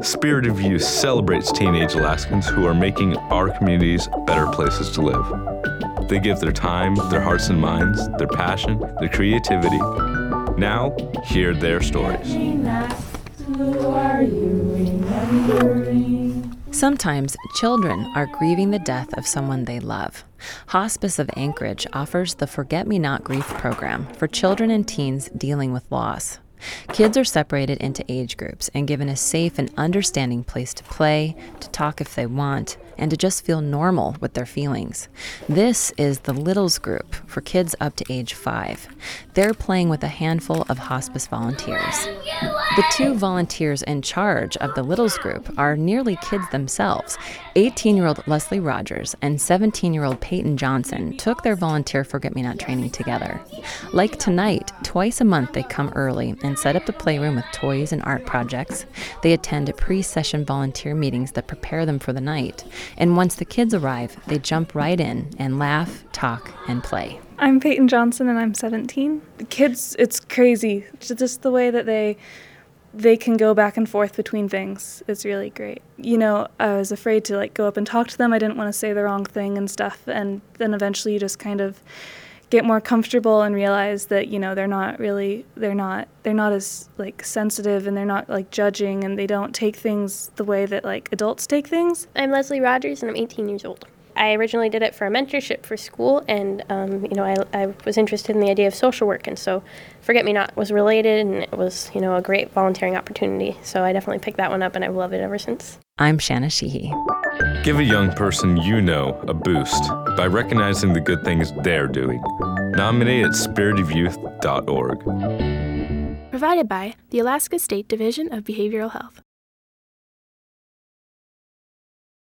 Spirit of Youth celebrates teenage Alaskans who are making our communities better places to live. They give their time, their hearts and minds, their passion, their creativity. Now, hear their stories. Sometimes children are grieving the death of someone they love. Hospice of Anchorage offers the Forget Me Not Grief program for children and teens dealing with loss. Kids are separated into age groups and given a safe and understanding place to play, to talk if they want, and to just feel normal with their feelings. This is the Littles group for kids up to age 5. They're playing with a handful of hospice volunteers. The 2 volunteers in charge of the Littles group are nearly kids themselves. 18-year-old Leslie Rogers and 17-year-old Peyton Johnson took their volunteer Forget-Me-Not training together. Like tonight, twice a month they come early and set up the playroom with toys and art projects. They attend pre-session volunteer meetings that prepare them for the night. And once the kids arrive, they jump right in and laugh, talk, and play. I'm Peyton Johnson and I'm 17. The kids, it's crazy. Just the way that they can go back and forth between things is really great. You know, I was afraid to go up and talk to them. I didn't want to say the wrong thing and stuff. And then eventually you just kind of get more comfortable and realize that, you know, they're not as sensitive, and they're not judging, and they don't take things the way that adults take things. I'm Leslie Rogers and I'm 18 years old. I originally did it for a mentorship for school, and I was interested in the idea of social work, and so Forget Me Not was related, and it was a great volunteering opportunity. So I definitely picked that one up, and I've loved it ever since. I'm Shanna Sheehy. Give a young person you know a boost by recognizing the good things they're doing. Nominate at spiritofyouth.org. Provided by the Alaska State Division of Behavioral Health.